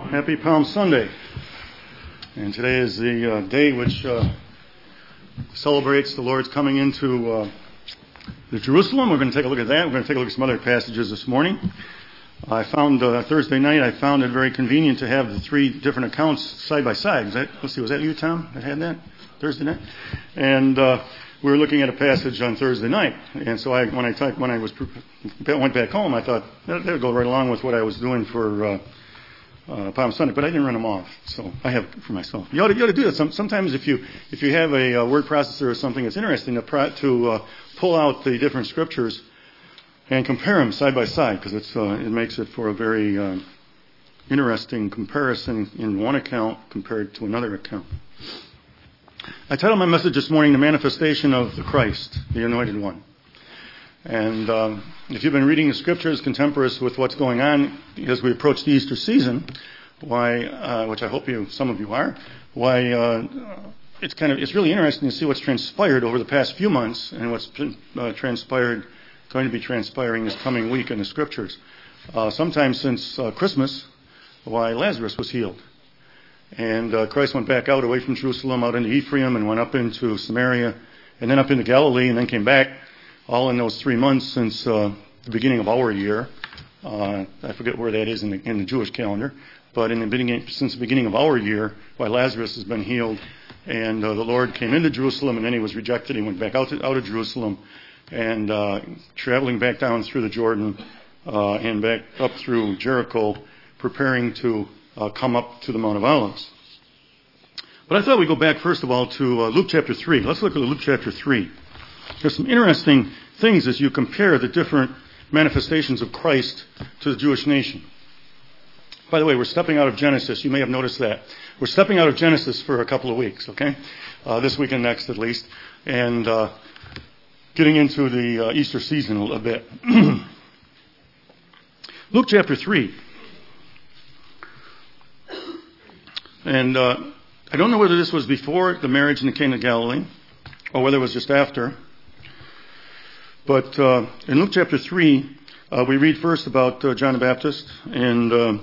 Happy Palm Sunday. And today is the day which celebrates the Lord's coming into the Jerusalem. We're going to take a look at that. We're going to take a look at some other passages this morning. I found Thursday night, I found it very convenient to have the three different accounts side by side. Was that you, Tom, that had that Thursday night? And we were looking at a passage on Thursday night. And so when I went back home, I thought that would go right along with what I was doing for Palm Sunday, but I didn't run them off, so I have for myself. You ought to do that. Sometimes if you have a word processor or something, it's interesting to pull out the different scriptures and compare them side by side, because it makes it for a very interesting comparison in one account compared to another account. I titled my message this morning, "The Manifestation of the Christ, the Anointed One." And if you've been reading the scriptures contemporaneous with what's going on as we approach the Easter season, which I hope some of you are, it's really interesting to see what's transpired over the past few months and what's been going to be transpiring this coming week in the scriptures. Sometime since Christmas, Lazarus was healed. And Christ went back out away from Jerusalem, out into Ephraim, and went up into Samaria, and then up into Galilee, and then came back, all in those 3 months since the beginning of our year. I forget where that is in the Jewish calendar, but since the beginning of our year, Lazarus has been healed, and the Lord came into Jerusalem, and then he was rejected. He went back out of Jerusalem, and traveling back down through the Jordan and back up through Jericho, preparing to come up to the Mount of Olives. But I thought we'd go back first of all to Luke chapter 3. Let's look at Luke chapter 3. There's some interesting things as you compare the different manifestations of Christ to the Jewish nation. By the way, we're stepping out of Genesis. You may have noticed that. We're stepping out of Genesis for a couple of weeks, okay? This week and next at least. And getting into the Easter season a little bit. Luke chapter 3. And I don't know whether this was before the marriage in the Cana of Galilee or whether it was just after. But in Luke chapter 3, we read first about John the Baptist, or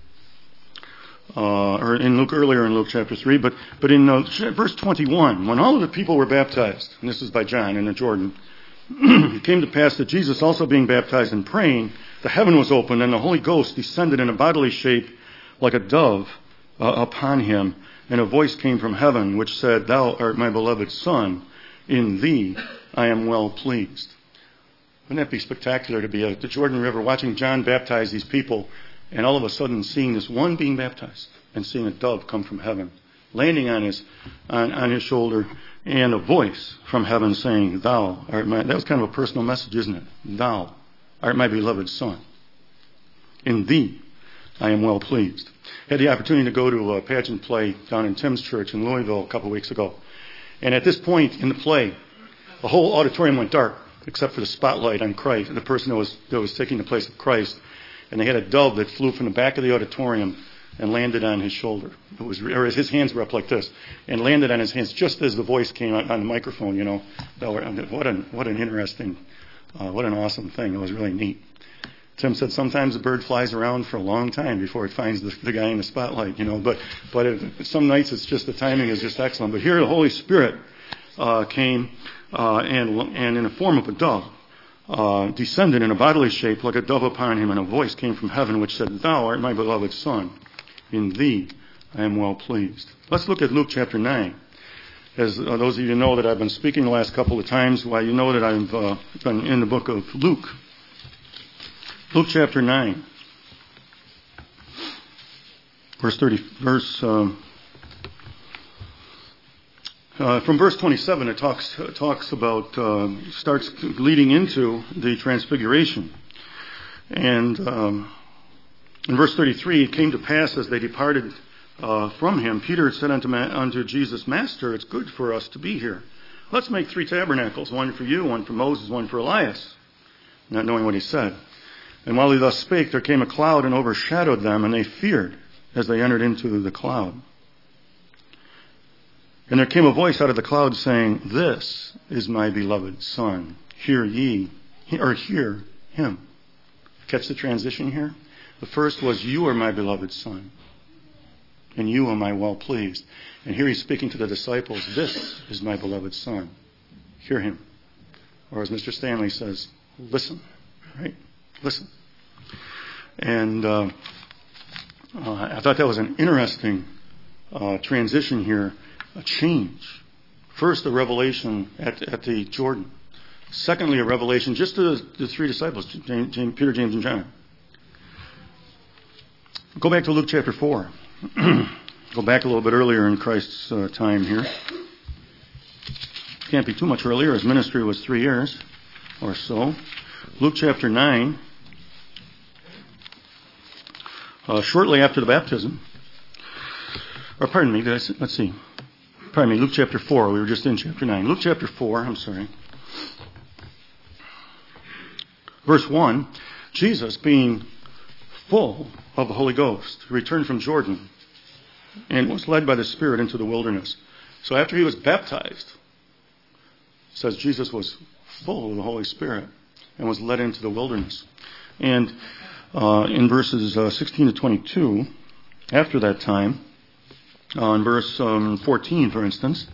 earlier in Luke chapter 3, but in verse 21, when all of the people were baptized, and this is by John in the Jordan, it came to pass that Jesus also being baptized and praying, the heaven was opened, and the Holy Ghost descended in a bodily shape like a dove upon him, and a voice came from heaven which said, "Thou art my beloved Son, in thee I am well pleased." Wouldn't that be spectacular to be at the Jordan River watching John baptize these people, and all of a sudden seeing this one being baptized and seeing a dove come from heaven, landing on his shoulder, and a voice from heaven saying, "Thou art my..." That was kind of a personal message, isn't it? "Thou art my beloved Son. In thee I am well pleased." I had the opportunity to go to a pageant play down in Tim's Church in Louisville a couple of weeks ago. And at this point in the play, the whole auditorium went dark, except for the spotlight on Christ, the person that was taking the place of Christ. And they had a dove that flew from the back of the auditorium and landed on his shoulder. His hands were up like this, and landed on his hands just as the voice came on the microphone, What an interesting, what an awesome thing. It was really neat. Tim said sometimes the bird flies around for a long time before it finds the guy in the spotlight, But some nights the timing is just excellent. But here the Holy Spirit came and in the form of a dove descended in a bodily shape like a dove upon him, and a voice came from heaven which said, "Thou art my beloved Son, in thee I am well pleased." Let's look at Luke chapter 9. As those of you know that I've been speaking the last couple of times, you know that I've been in the book of Luke. Luke chapter 9, from verse 27, it talks about, starts leading into the transfiguration. And in verse 33, it came to pass as they departed from him, Peter said unto Jesus, "Master, it's good for us to be here. Let's make 3 tabernacles, one for you, one for Moses, one for Elias," not knowing what he said. And while he thus spake, there came a cloud and overshadowed them, and they feared as they entered into the cloud. And there came a voice out of the cloud saying, "This is my beloved Son. Hear him." Catch the transition here? The first was, "You are my beloved Son." In you am I well pleased. And here he's speaking to the disciples. This is my beloved Son. Hear him. Or as Mr. Stanley says, listen. Right? Listen. And I thought that was an interesting transition here. A change. First, a revelation at the Jordan. Secondly, a revelation just to the three disciples, Peter, James, and John. Go back to Luke chapter 4. Go back a little bit earlier in Christ's time here. Can't be too much earlier. His ministry was 3 years or so. Luke chapter 9. Shortly after the baptism. Or pardon me, let's see. Pardon me, Luke chapter 4. We were just in chapter 9. Luke chapter 4, I'm sorry. Verse 1, Jesus, being full of the Holy Ghost, returned from Jordan and was led by the Spirit into the wilderness. So after he was baptized, it says Jesus was full of the Holy Spirit and was led into the wilderness. And in verses 16 to 22, after that time, in verse 14, for instance,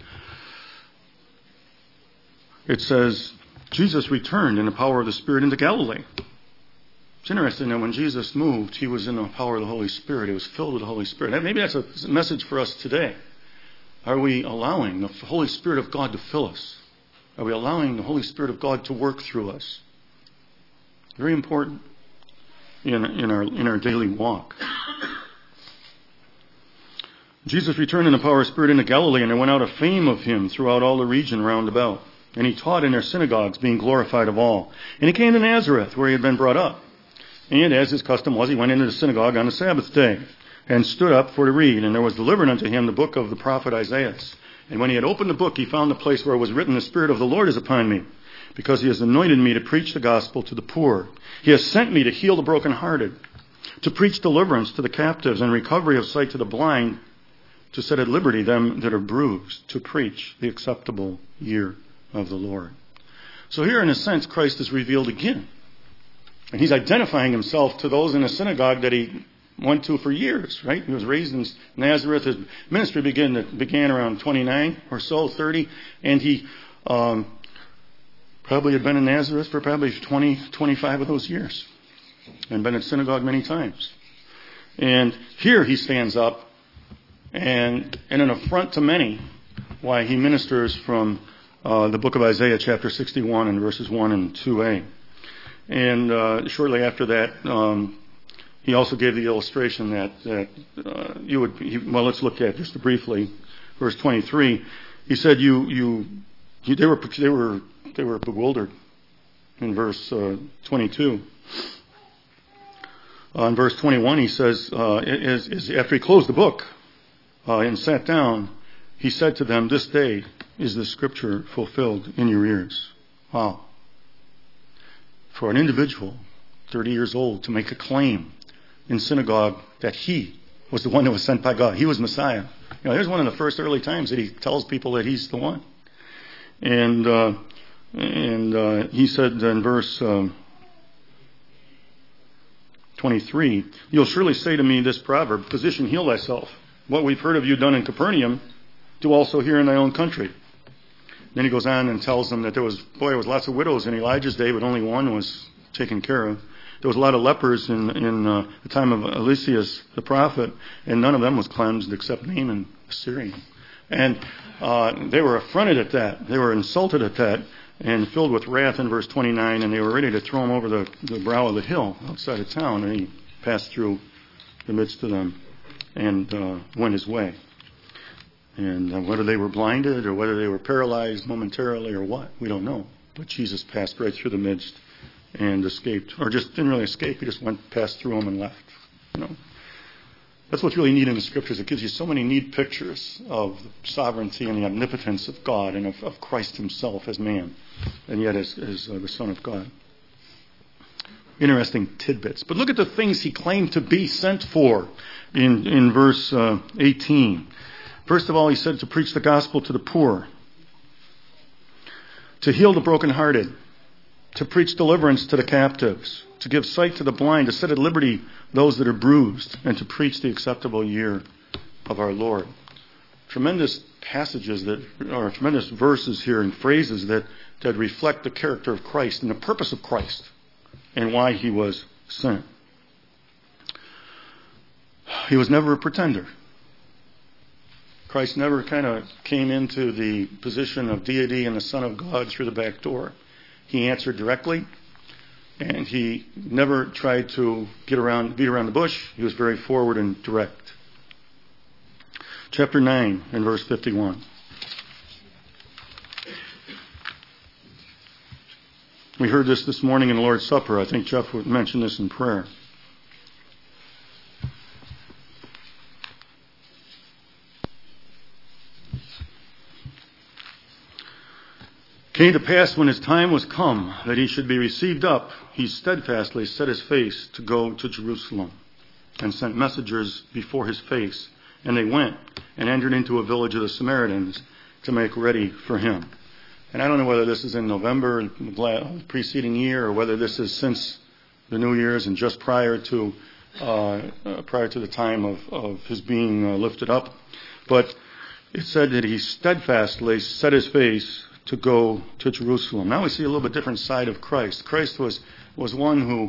it says, Jesus returned in the power of the Spirit into Galilee. It's interesting that when Jesus moved, he was in the power of the Holy Spirit. He was filled with the Holy Spirit. Maybe that's a message for us today. Are we allowing the Holy Spirit of God to fill us? Are we allowing the Holy Spirit of God to work through us? Very important in our daily walk. Jesus returned in the power of the Spirit into Galilee, and there went out a fame of him throughout all the region round about. And he taught in their synagogues, being glorified of all. And he came to Nazareth, where he had been brought up. And as his custom was, he went into the synagogue on the Sabbath day, and stood up for to read. And there was delivered unto him the book of the prophet Isaiah. And when he had opened the book, he found the place where it was written, The Spirit of the Lord is upon me, because he has anointed me to preach the gospel to the poor. He has sent me to heal the brokenhearted, to preach deliverance to the captives, and recovery of sight to the blind, to set at liberty them that are bruised, to preach the acceptable year of the Lord. So here, in a sense, Christ is revealed again. And he's identifying himself to those in the synagogue that he went to for years, right? He was raised in Nazareth. His ministry began around 29 or so, 30. And he probably had been in Nazareth for probably 20, 25 of those years. And been at synagogue many times. And here he stands up and in an affront to many, why he ministers from the book of Isaiah, chapter 61, and verses 1 and 2a. And shortly after that, he also gave the illustration that let's look at just briefly, verse 23. He said, they were bewildered. In verse 22. In verse 21, he says, after he closed the book and sat down, he said to them, "This day is the scripture fulfilled in your ears." Wow. For an individual, 30 years old, to make a claim in synagogue that he was the one that was sent by God. He was Messiah. Here's one of the first early times that he tells people that he's the one. And he said in verse 23, "You'll surely say to me this proverb, Physician, heal thyself. What we've heard of you done in Capernaum, do also here in thy own country." Then he goes on and tells them that there was lots of widows in Elijah's day, but only one was taken care of. There was a lot of lepers in the time of Eliseus the prophet, and none of them was cleansed except Naaman the Syrian. And they were affronted at that. They were insulted at that and filled with wrath in verse 29, and they were ready to throw him over the brow of the hill outside of town, and he passed through the midst of them and went his way. And whether they were blinded or whether they were paralyzed momentarily or what, we don't know. But Jesus passed right through the midst and escaped. Or just didn't really escape, he just passed through them and left. That's what's really neat in the Scriptures. It gives you so many neat pictures of the sovereignty and the omnipotence of God and of Christ himself as man, and yet as the Son of God. Interesting tidbits. But look at the things he claimed to be sent for in verse 18. First of all, he said to preach the gospel to the poor, to heal the brokenhearted, to preach deliverance to the captives, to give sight to the blind, to set at liberty those that are bruised, and to preach the acceptable year of our Lord. Tremendous passages or tremendous verses here and phrases that reflect the character of Christ and the purpose of Christ and why he was sent. He was never a pretender. Christ never kind of came into the position of deity and the Son of God through the back door. He answered directly, and he never tried to beat around the bush. He was very forward and direct. Chapter 9 and verse 51. We heard this morning in the Lord's Supper. I think Jeff mentioned this in prayer. Came to pass when his time was come that he should be received up, he steadfastly set his face to go to Jerusalem, and sent messengers before his face. And they went and entered into a village of the Samaritans to make ready for him. And I don't know whether this is in November, the preceding year, or whether this is since the New Year's and just prior to the time of his being lifted up. But it said that he steadfastly set his face to go to Jerusalem. Now we see a little bit different side of Christ. Christ was one who,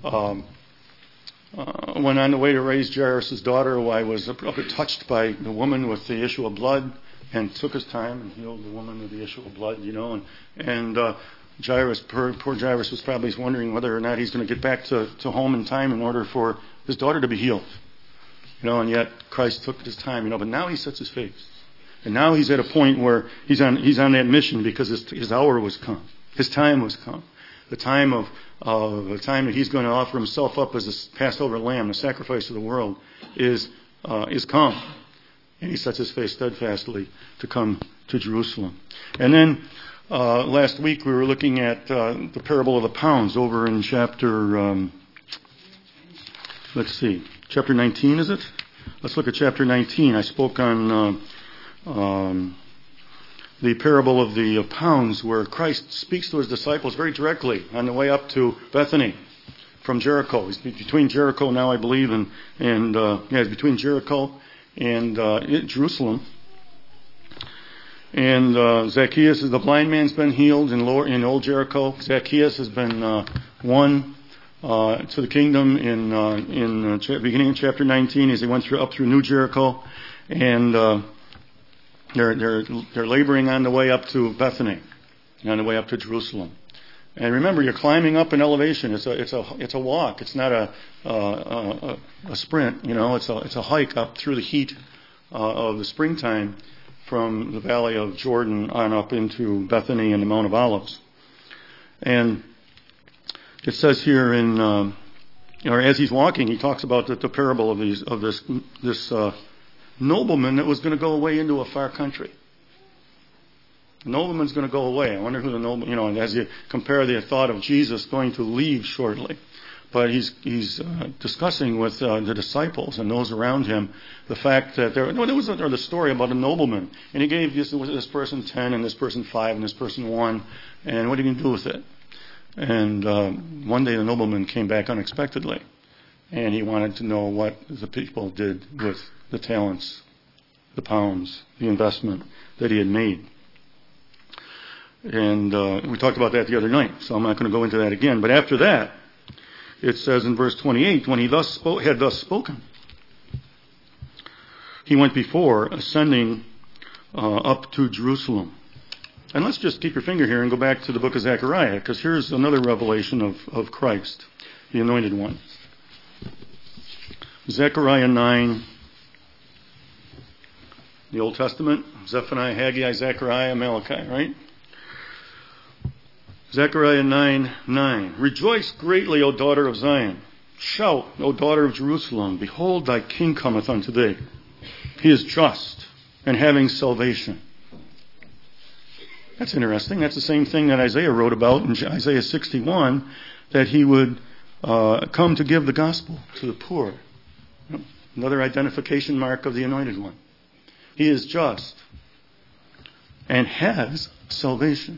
when on the way to raise Jairus' daughter, who I was a bit touched by the woman with the issue of blood, and took his time and healed the woman with the issue of blood, and Jairus, poor Jairus, was probably wondering whether or not he's going to get back to home in time in order for his daughter to be healed. And yet Christ took his time, but now he sets his face. And now he's at a point where he's on that mission because his hour was come. His time was come. The time that he's going to offer himself up as a Passover lamb, the sacrifice of the world, is come. And he sets his face steadfastly to come to Jerusalem. And then last week we were looking at the parable of the pounds over in chapter, chapter 19, is it? Let's look at chapter 19. I spoke on the parable of the pounds, where Christ speaks to his disciples very directly on the way up to Bethany from Jericho. He's between Jericho now, I believe, and he's between Jericho and Jerusalem. And Zacchaeus, the blind man's been healed in Old Jericho. Zacchaeus has been won to the kingdom in beginning of chapter 19 as he went up through New Jericho, and they're laboring on the way up to Bethany, on the way up to Jerusalem. And remember, you're climbing up an elevation. It's a walk. It's not a sprint. It's a hike up through the heat of the springtime from the valley of Jordan on up into Bethany and the Mount of Olives. And it says here as he's walking, he talks about the parable of this nobleman that was going to go away into a far country. The nobleman's going to go away. I wonder who the nobleman, as you compare the thought of Jesus going to leave shortly. But he's discussing with the disciples and those around him the fact that there was the story about a nobleman. And he gave this person 10 and this person 5 and this person 1. And what are you going to do with it? And one day the nobleman came back unexpectedly. And he wanted to know what the people did with the talents, the pounds, the investment that he had made. And we talked about that the other night, so I'm not going to go into that again. But after that, it says in verse 28, when he had thus spoken, he went before, ascending up to Jerusalem. And let's just keep your finger here and go back to the book of Zechariah, because here's another revelation of Christ, the Anointed One. Zechariah 9, the Old Testament, Zephaniah, Haggai, Zechariah, Malachi, right? Zechariah 9:9. Rejoice greatly, O daughter of Zion. Shout, O daughter of Jerusalem. Behold, thy king cometh unto thee. He is just and having salvation. That's interesting. That's the same thing that Isaiah wrote about in Isaiah 61, that he would come to give the gospel to the poor. Another identification mark of the Anointed One. He is just and has salvation.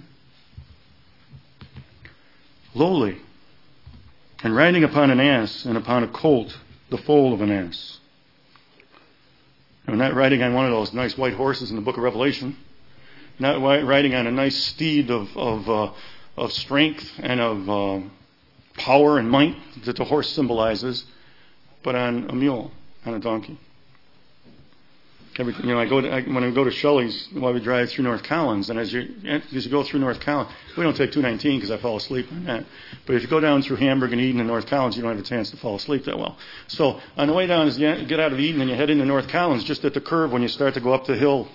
Lowly, and riding upon an ass and upon a colt, the foal of an ass. Not riding on one of those nice white horses in the book of Revelation. Not riding on a nice steed of strength and of power and might that the horse symbolizes, but on a mule, on a donkey. When I go to Shelley's while we drive through North Collins, and as you go through North Collins, we don't take 219 because I fall asleep on that. But if you go down through Hamburg and Eden and North Collins, you don't have a chance to fall asleep that well. So on the way down, as you get out of Eden and you head into North Collins, just at the curve when you start to go up the hill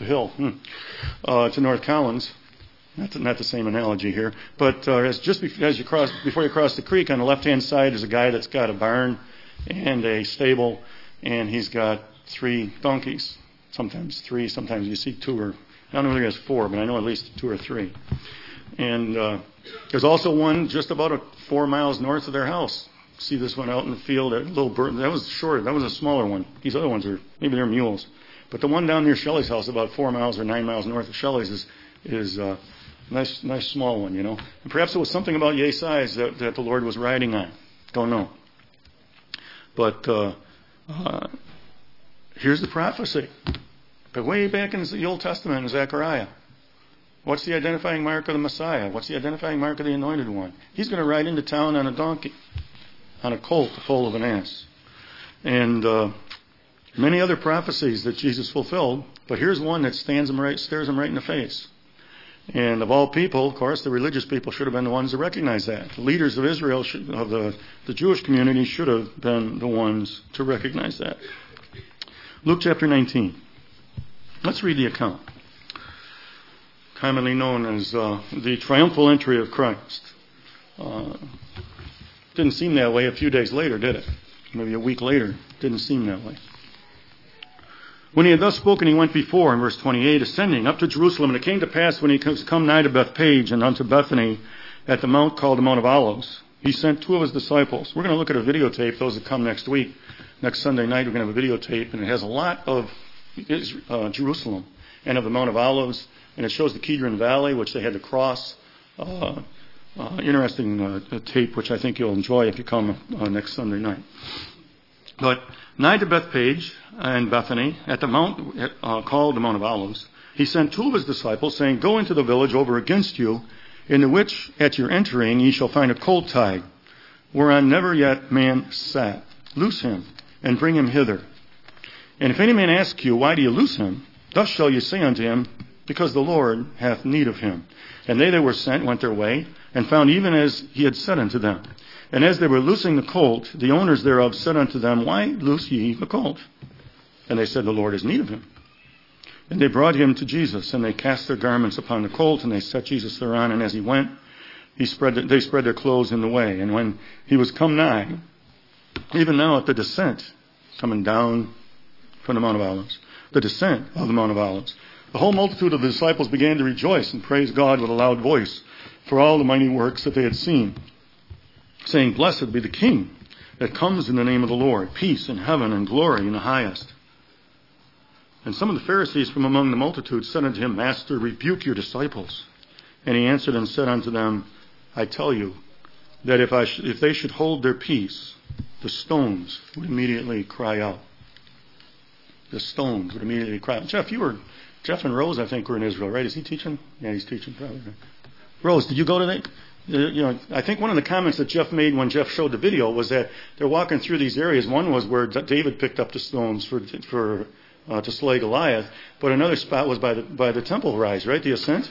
to North Collins. Not the same analogy here, but before you cross the creek, on the left-hand side is a guy that's got a barn and a stable, and he's got 3 donkeys. Sometimes 3, sometimes you see 2 or I don't know whether he has 4, but I know at least 2 or 3. And there's also one just about 4 miles north of their house. See this one out in the field, that little bird. That was shorter. That was a smaller one. These other ones maybe they're mules. But the one down near Shelley's house, about 4 miles or 9 miles north of Shelley's, is nice small one, And perhaps it was something about yay size that the Lord was riding on. Don't know. But here's the prophecy. But way back in the Old Testament in Zechariah, what's the identifying mark of the Messiah? What's the identifying mark of the Anointed One? He's going to ride into town on a donkey, on a colt, the foal of an ass. And many other prophecies that Jesus fulfilled, but here's one that stares him right in the face. And of all people, of course, the religious people should have been the ones to recognize that. The leaders of Israel, of the Jewish community, should have been the ones to recognize that. Luke chapter 19. Let's read the account. Commonly known as the triumphal entry of Christ. Didn't seem that way a few days later, did it? Maybe a week later. Didn't seem that way. When he had thus spoken, he went before, in verse 28, ascending up to Jerusalem. And it came to pass, when he was come nigh to Bethpage and unto Bethany, at the mount called the Mount of Olives, he sent 2 of his disciples. We're going to look at a videotape, those that come next week. Next Sunday night, we're going to have a videotape, and it has a lot of Jerusalem and of the Mount of Olives, and it shows the Kidron Valley, which they had to cross. Interesting tape, which I think you'll enjoy if you come next Sunday night. But nigh to Bethpage and Bethany, at the mount called the Mount of Olives, he sent 2 of his disciples, saying, Go into the village over against you, in the which at your entering ye shall find a colt tied, whereon never yet man sat. Loose him, and bring him hither. And if any man ask you, Why do you loose him? Thus shall you say unto him, Because the Lord hath need of him. And they that were sent went their way, and found even as he had said unto them. And as they were loosing the colt, the owners thereof said unto them, Why loose ye the colt? And they said, The Lord has need of him. And they brought him to Jesus, and they cast their garments upon the colt, and they set Jesus thereon. And as he went, they spread their clothes in the way. And when he was come nigh, even now at the descent, coming down from the Mount of Olives, the descent of the Mount of Olives, the whole multitude of the disciples began to rejoice and praise God with a loud voice for all the mighty works that they had seen, saying, Blessed be the King that comes in the name of the Lord, peace in heaven and glory in the highest. And some of the Pharisees from among the multitude said unto him, Master, rebuke your disciples. And he answered and said unto them, I tell you that if they should hold their peace, the stones would immediately cry out. The stones would immediately cry out. Jeff and Rose, I think, were in Israel, right? Is he teaching? Yeah, he's teaching probably. Right? Rose, did you go to that? I think one of the comments that Jeff made when Jeff showed the video was that they're walking through these areas. One was where David picked up the stones to slay Goliath, but another spot was by the temple rise, right? The ascent.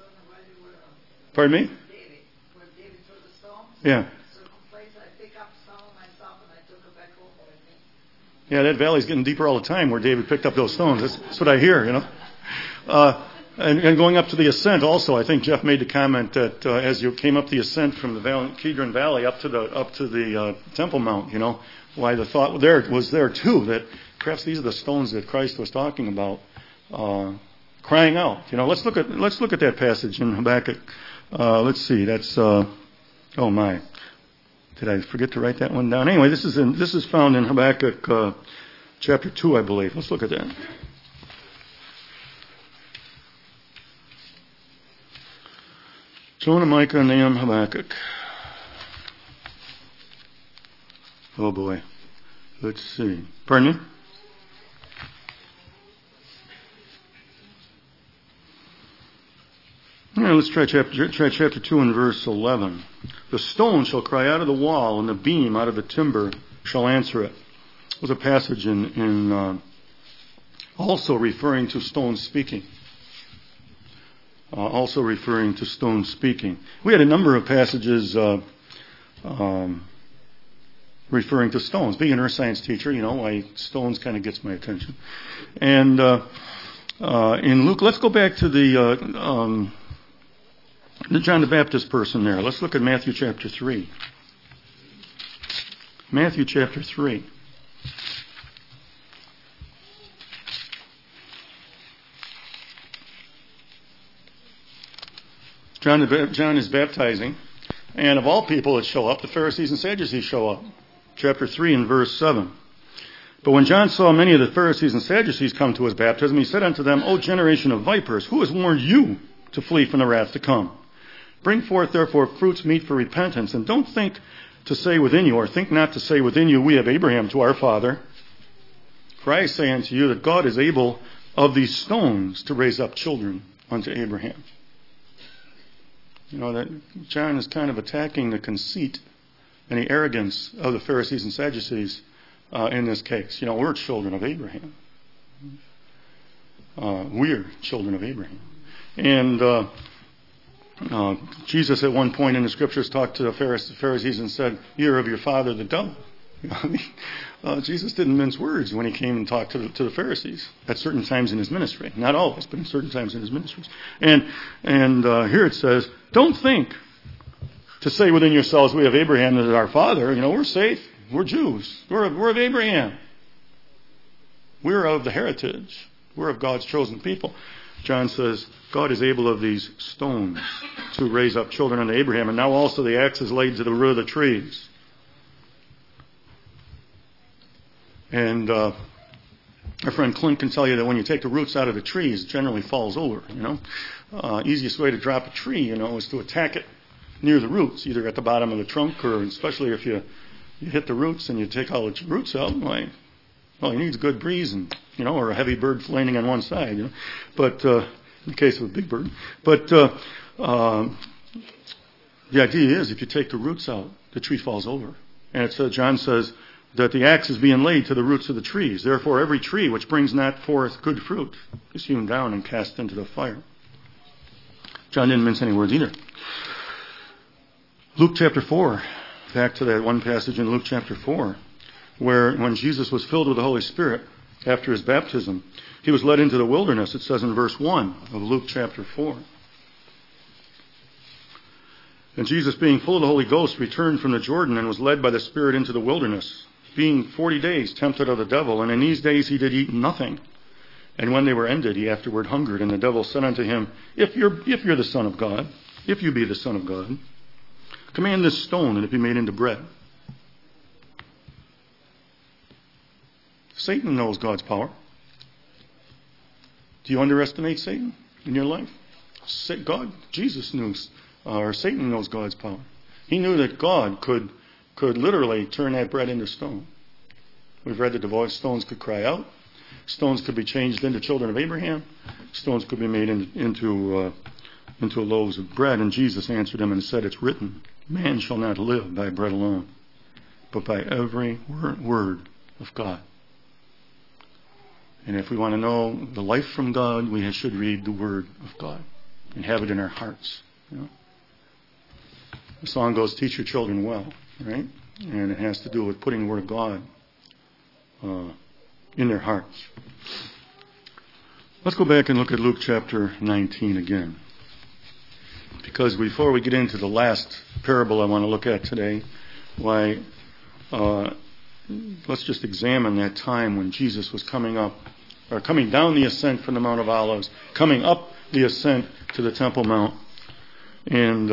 Pardon me? Where David threw the stones. Yeah. Yeah, that valley's getting deeper all the time where David picked up those stones. That's what I hear, And going up to the ascent also, I think Jeff made the comment that as you came up the ascent from the Kidron Valley up to the Temple Mount, why the thought was there too, that perhaps these are the stones that Christ was talking about, crying out. Let's look at that passage in Habakkuk. Let's see. That's oh my. Did I forget to write that one down? Anyway, this is found in Habakkuk chapter 2, I believe. Let's look at that. Jonah, Micah, Nahum, Habakkuk. Oh boy. Let's see. Pardon me? let's try chapter 2 and verse 11. The stone shall cry out of the wall, and the beam out of the timber shall answer it. There's a passage in also referring to stone speaking. Also referring to stone speaking. We had a number of passages referring to stones. Being an earth science teacher, why stones kind of gets my attention. And in Luke, let's go back to the John the Baptist person there. Let's look at Matthew chapter 3. Matthew chapter 3. John is baptizing, and of all people that show up, the Pharisees and Sadducees show up. Chapter 3 and verse 7. But when John saw many of the Pharisees and Sadducees come to his baptism, he said unto them, O generation of vipers, who has warned you to flee from the wrath to come? Bring forth therefore fruits meet for repentance, and don't think to say within you, or think not to say within you, we have Abraham to our father. For I say unto you that God is able of these stones to raise up children unto Abraham. That John is kind of attacking the conceit and the arrogance of the Pharisees and Sadducees in this case. We're children of Abraham. We're children of Abraham. And Jesus at one point in the scriptures talked to the Pharisees and said, you're of your father the devil. Jesus didn't mince words when he came and talked to the Pharisees at certain times in his ministry. Not always, but in certain times in his ministries. And here it says, don't think to say within yourselves, we have Abraham as our father. We're safe. We're Jews. We're of Abraham. We're of the heritage. We're of God's chosen people. John says, God is able of these stones to raise up children unto Abraham. And now also the axe is laid to the root of the trees. And our friend Clint can tell you that when you take the roots out of the trees, it generally falls over, Easiest way to drop a tree, is to attack it near the roots, either at the bottom of the trunk, or especially if you hit the roots and you take all the roots out, you need a good breeze and, or a heavy bird landing on one side, But, in the case of a big bird. But, the idea is if you take the roots out, the tree falls over. And John says that the axe is being laid to the roots of the trees. Therefore, every tree which brings not forth good fruit is hewn down and cast into the fire. John didn't mince any words either. Luke chapter 4. Back to that one passage in Luke chapter 4, where when Jesus was filled with the Holy Spirit after his baptism, he was led into the wilderness, it says in verse 1 of Luke chapter 4. And Jesus, being full of the Holy Ghost, returned from the Jordan and was led by the Spirit into the wilderness, being 40 days tempted of the devil. And in these days he did eat nothing. And when they were ended, he afterward hungered. And the devil said unto him, If you're the Son of God, if you be the Son of God, command this stone that it be made into bread. Satan knows God's power. Do you underestimate Satan in your life? Jesus knew, or Satan knows God's power. He knew that God could literally turn that bread into stone. We've read that the stones could cry out. Stones could be changed into children of Abraham. Stones could be made into loaves of bread. And Jesus answered him and said, it's written, man shall not live by bread alone, but by every word of God. And if we want to know the life from God, we should read the Word of God and have it in our hearts. The song goes, teach your children well, right? And it has to do with putting the Word of God in their hearts. Let's go back and look at Luke chapter 19 again. Because before we get into the last parable I want to look at today, let's just examine that time when Jesus was coming down the ascent from the Mount of Olives, coming up the ascent to the Temple Mount. And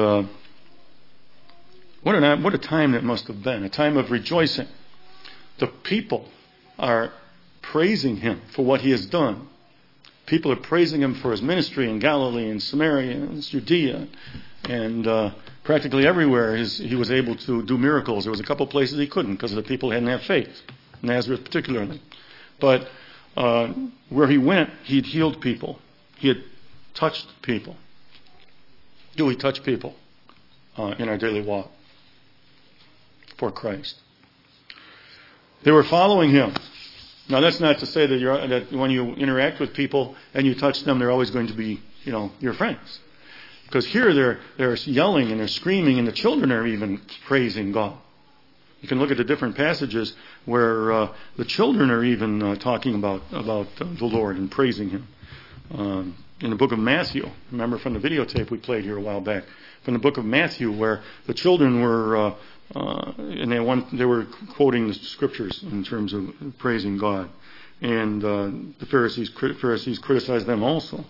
what a time that must have been, a time of rejoicing. The people are praising him for what he has done. People are praising him for his ministry in Galilee and Samaria and Judea. And practically everywhere he was able to do miracles. There was a couple places he couldn't because the people hadn't had faith. Nazareth particularly. But where he went, he had healed people. He had touched people. Do we touch people in our daily walk for Christ? They were following him. Now, that's not to say that when you interact with people and you touch them, they're always going to be, your friends. Because here they're yelling and they're screaming, and the children are even praising God. You can look at the different passages where the children are even talking about the Lord and praising him. In the book of Matthew, remember from the videotape we played here a while back, from the book of Matthew, where the children were and they were quoting the scriptures in terms of praising God, and the Pharisees criticized them also.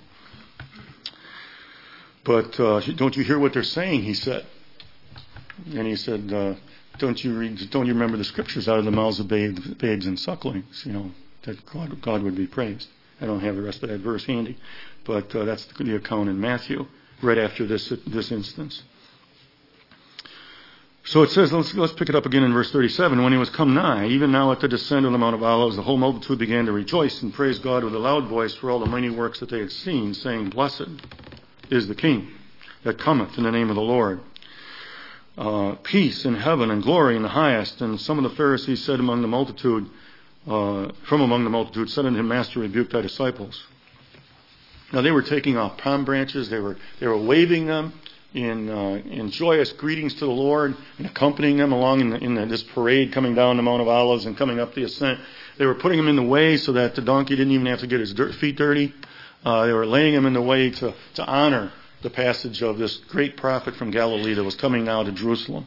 But don't you hear what they're saying? He said, and he said, don't you remember the scriptures out of the mouths of babes and sucklings? That God would be praised. I don't have the rest of that verse handy, but that's the account in Matthew right after this instance. So it says, let's pick it up again in verse 37. When he was come nigh, even now at the descent of the Mount of Olives, the whole multitude began to rejoice and praise God with a loud voice for all the mighty works that they had seen, saying, Blessed is the King that cometh in the name of the Lord. Peace in heaven and glory in the highest. And some of the Pharisees said from among the multitude, said unto him, Master, rebuke thy disciples. Now they were taking off palm branches. They were waving them in joyous greetings to the Lord and accompanying them along in this parade coming down the Mount of Olives and coming up the ascent. They were putting him in the way so that the donkey didn't even have to get his feet dirty. They were laying him in the way to honor the passage of this great prophet from Galilee that was coming now to Jerusalem.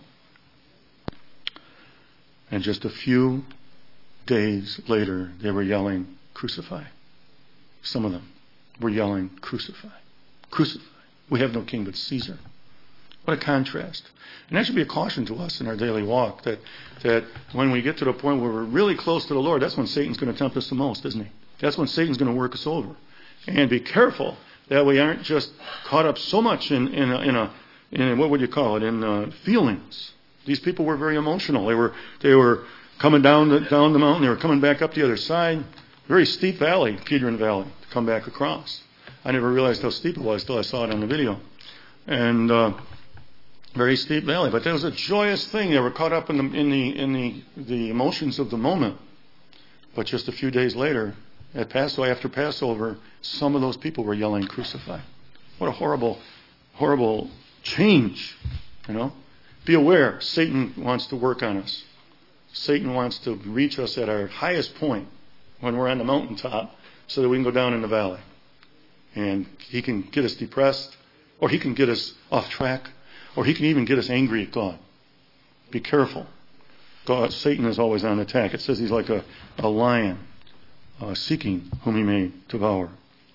And just a few days later, they were yelling, Crucify. Some of them were yelling, Crucify. Crucify. We have no king but Caesar. What a contrast. And that should be a caution to us in our daily walk, that when we get to the point where we're really close to the Lord, that's when Satan's going to tempt us the most, isn't he? That's when Satan's going to work us over. And be careful that we aren't just caught up so much in what would you call it, in feelings. These people were very emotional. They were coming down the mountain. They were coming back up the other side. Very steep valley, Kedron Valley, to come back across. I never realized how steep it was till I saw it on the video. And very steep valley. But that was a joyous thing. They were caught up in the emotions of the moment. But just a few days later, after Passover, some of those people were yelling, Crucify. What a horrible, horrible change, Be aware, Satan wants to work on us. Satan wants to reach us at our highest point when we're on the mountaintop so that we can go down in the valley. And he can get us depressed, or he can get us off track, or he can even get us angry at God. Be careful. Satan is always on attack. It says he's like a lion seeking whom he may devour.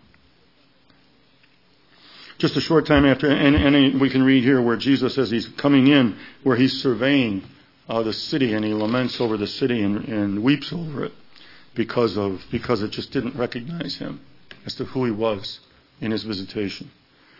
Just a short time after, and we can read here where Jesus, as he's coming in, where he's surveying the city, and he laments over the city and weeps over it because it just didn't recognize him as to who he was in his visitation.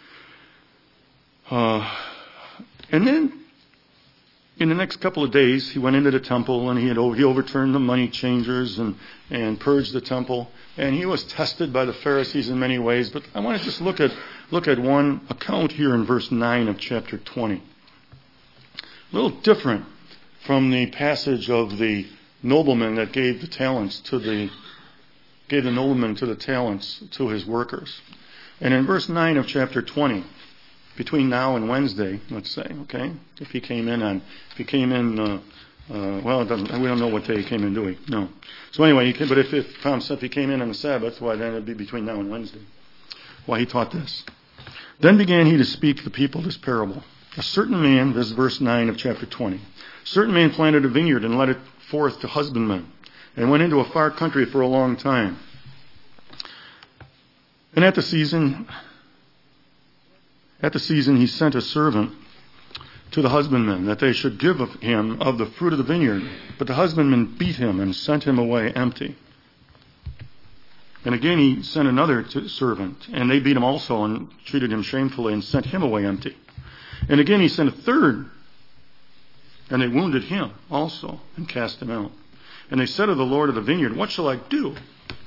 And then in the next couple of days, he went into the temple, and he overturned the money changers and purged the temple. And he was tested by the Pharisees in many ways. But I want to just look at one account here in verse 9 of chapter 20. A little different from the passage of the nobleman that gave the talents to his workers. And in verse 9 of chapter 20, between now and Wednesday, let's say, okay, if he came in, we don't know what day he came in, do we? No. So anyway, but if Tom said he came in on the Sabbath, then it'd be between now and Wednesday. Why he taught this. Then began he to speak to the people this parable. A certain man, this is verse 9 of chapter 20, a certain man planted a vineyard and let it forth to husbandmen, and went into a far country for a long time. And at the season he sent a servant to the husbandmen, that they should give him of the fruit of the vineyard. But the husbandmen beat him and sent him away empty. And again he sent another servant, and they beat him also and treated him shamefully and sent him away empty. And again he sent a third, and they wounded him also and cast him out. And they said to the Lord of the vineyard, What shall I do?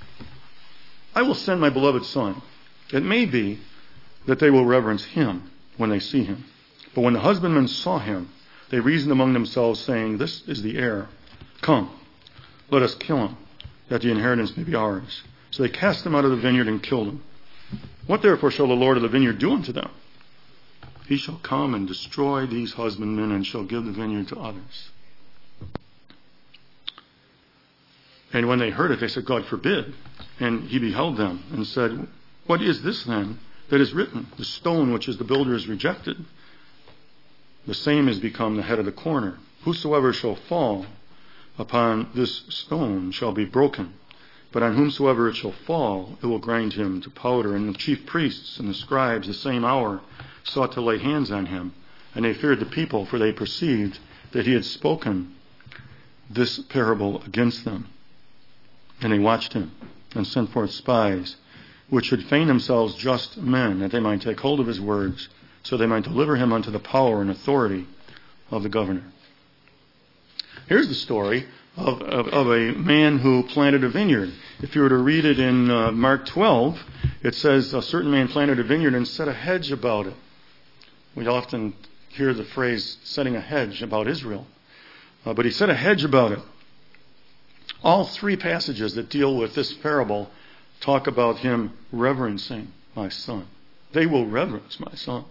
I will send my beloved son. It may be that they will reverence him. when they see him. But when the husbandmen saw him, they reasoned among themselves, saying, This is the heir. Come, let us kill him, that the inheritance may be ours. So they cast him out of the vineyard and killed him. What therefore shall the Lord of the vineyard do unto them? He shall come and destroy these husbandmen, and shall give the vineyard to others. And when they heard it, they said, God forbid. And he beheld them and said, What is this then that is written? The stone which is the builders rejected, the same is become the head of the corner. Whosoever shall fall upon this stone shall be broken, but on whomsoever it shall fall, it will grind him to powder. And the chief priests and the scribes the same hour sought to lay hands on him, and they feared the people, for they perceived that he had spoken this parable against them. And they watched him, and sent forth spies, which should feign themselves just men, that they might take hold of his words, so they might deliver him unto the power and authority of the governor. Here's the story of a man who planted a vineyard. If you were to read it in Mark 12, it says a certain man planted a vineyard and set a hedge about it. We often hear the phrase setting a hedge about Israel. But he set a hedge about it. All three passages that deal with this parable talk about him reverencing my son. They will reverence my son.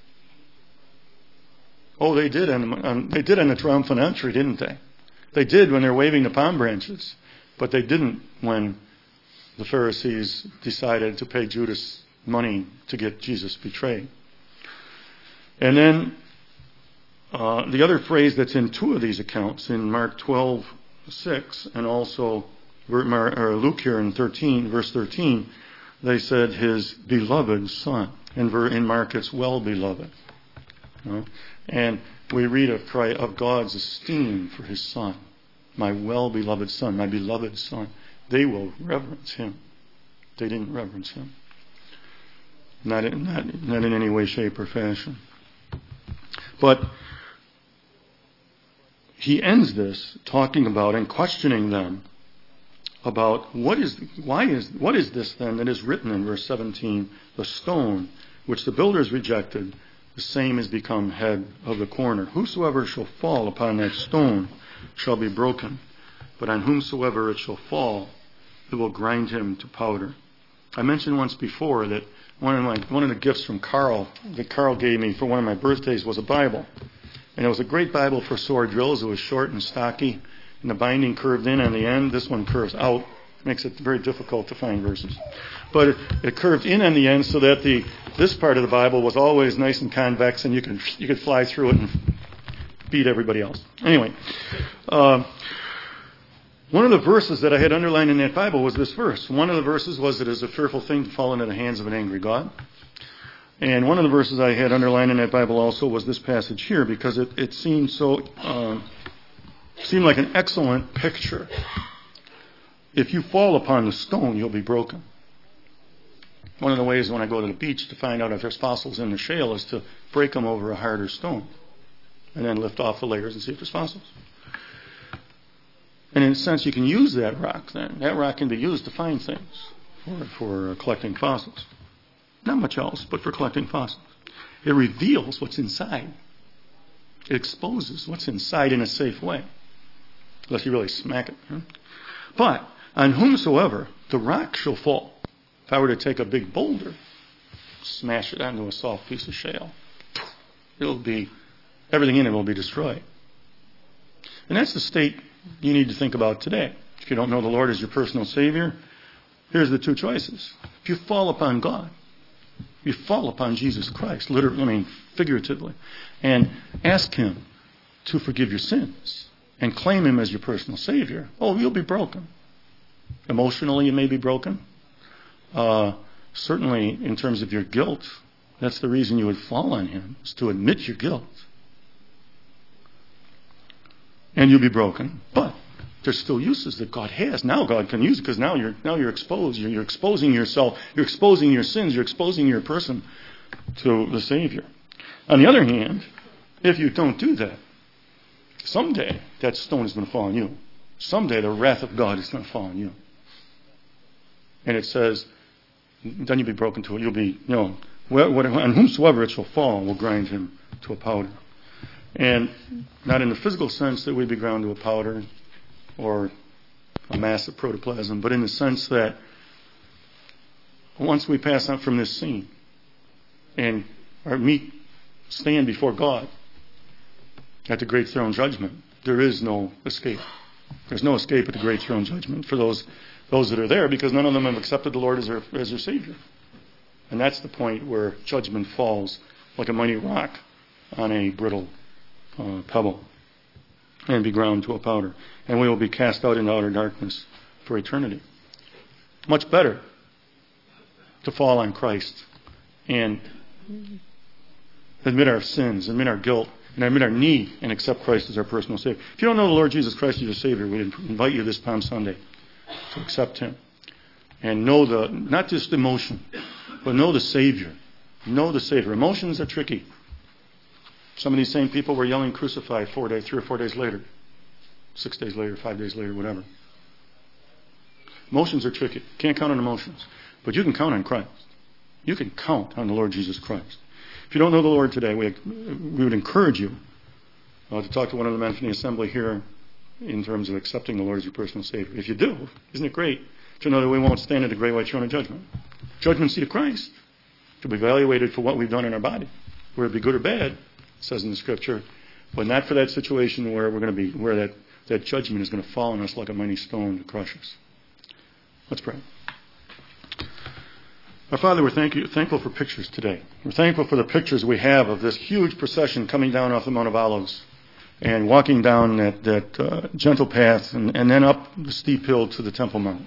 Oh, they did on the triumphant entry, didn't they? They did when they were waving the palm branches, but they didn't when the Pharisees decided to pay Judas money to get Jesus betrayed. And then the other phrase that's in two of these accounts, in Mark 12:6 and also Luke here in verse 13, they said his beloved son. In Mark it's well beloved. And we read of God's esteem for his son. My well-beloved son, my beloved son. They will reverence him. They didn't reverence him. Not in any way, shape, or fashion. But he ends this talking about and questioning them about what is this then that is written in verse 17, the stone which the builders rejected, the same is become head of the corner. Whosoever shall fall upon that stone shall be broken, but on whomsoever it shall fall, it will grind him to powder. I mentioned once before that one of the gifts from Carl that Carl gave me for one of my birthdays was a Bible. And it was a great Bible for sword drills. It was short and stocky, and the binding curved in on the end. This one curves out. Makes it very difficult to find verses. But it curved in on the end so that this part of the Bible was always nice and convex, and you could fly through it and beat everybody else. Anyway, one of the verses that I had underlined in that Bible was this verse. One of the verses was, it is a fearful thing to fall into the hands of an angry God. And one of the verses I had underlined in that Bible also was this passage here, because it seemed seemed like an excellent picture. If you fall upon the stone, you'll be broken. One of the ways when I go to the beach to find out if there's fossils in the shale is to break them over a harder stone and then lift off the layers and see if there's fossils. And in a sense, you can use that rock then. That rock can be used to find things for collecting fossils. Not much else, but for collecting fossils. It reveals what's inside. It exposes what's inside in a safe way. Unless you really smack it. But on whomsoever the rock shall fall. If I were to take a big boulder, smash it onto a soft piece of shale, everything in it will be destroyed. And that's the state you need to think about today. If you don't know the Lord as your personal Savior, here's the two choices. If you fall upon God, you fall upon Jesus Christ, figuratively, and ask Him to forgive your sins and claim Him as your personal Savior, you'll be broken. Emotionally, you may be broken. Certainly, in terms of your guilt, that's the reason you would fall on Him, is to admit your guilt. And you'll be broken. But there's still uses that God has. Now God can use it, because now you're exposed. You're exposing yourself. You're exposing your sins. You're exposing your person to the Savior. On the other hand, if you don't do that, someday that stone is going to fall on you. Someday the wrath of God is going to fall on you. And it says, then you'll be broken to it. You'll be, On whomsoever it shall fall will grind him to a powder. And not in the physical sense that we'd be ground to a powder or a mass of protoplasm, but in the sense that once we pass out from this scene and stand before God at the great throne judgment, there is no escape. There's no escape at the great throne judgment for those that are there, because none of them have accepted the Lord as their Savior. And that's the point where judgment falls like a mighty rock on a brittle pebble and be ground to a powder. And we will be cast out into outer darkness for eternity. Much better to fall on Christ and admit our sins, admit our guilt, and admit our need, and accept Christ as our personal Savior. If you don't know the Lord Jesus Christ as your Savior, we invite you this Palm Sunday to accept Him. And know not just emotion, but know the Savior. Know the Savior. Emotions are tricky. Some of these same people were yelling crucify 3 or 4 days later, 6 days later, 5 days later, whatever. Emotions are tricky. Can't count on emotions. But you can count on Christ. You can count on the Lord Jesus Christ. If you don't know the Lord today, we would encourage you to talk to one of the men from the assembly here in terms of accepting the Lord as your personal Savior. If you do, isn't it great to know that we won't stand at the great white throne of judgment? Judgment seat of Christ. To be evaluated for what we've done in our body. Whether it be good or bad, it says in the Scripture, but not for that situation where we're going to be, where that judgment is going to fall on us like a mighty stone to crush us. Let's pray. Our Father, we're thankful for pictures today. We're thankful for the pictures we have of this huge procession coming down off the Mount of Olives and walking down that gentle path and then up the steep hill to the Temple Mount.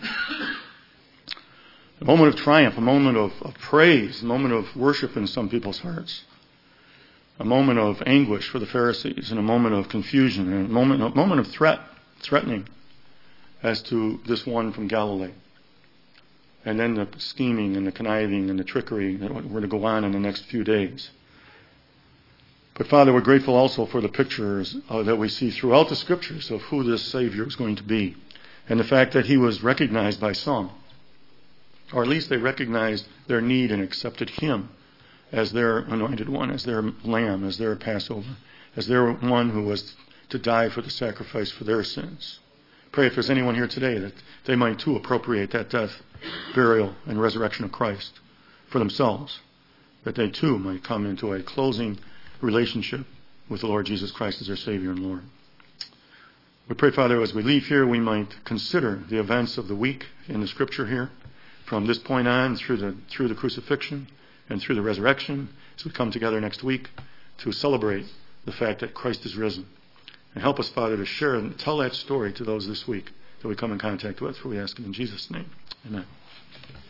A moment of triumph, a moment of praise, a moment of worship in some people's hearts. A moment of anguish for the Pharisees, and a moment of confusion, and a moment of threatening as to this one from Galilee. And then the scheming and the conniving and the trickery that were to go on in the next few days. But Father, we're grateful also for the pictures that we see throughout the Scriptures of who this Savior is going to be. And the fact that He was recognized by some. Or at least they recognized their need and accepted Him as their anointed one, as their lamb, as their Passover, as their one who was to die for the sacrifice for their sins. Pray if there's anyone here today that they might too appropriate that death, burial, and resurrection of Christ for themselves, that they too might come into a closing relationship with the Lord Jesus Christ as their Savior and Lord. We pray, Father, as we leave here, we might consider the events of the week in the Scripture here, from this point on through the crucifixion and through the resurrection, as we come together next week to celebrate the fact that Christ is risen. And help us, Father, to share and tell that story to those this week that we come in contact with, for we ask it in Jesus' name. Amen.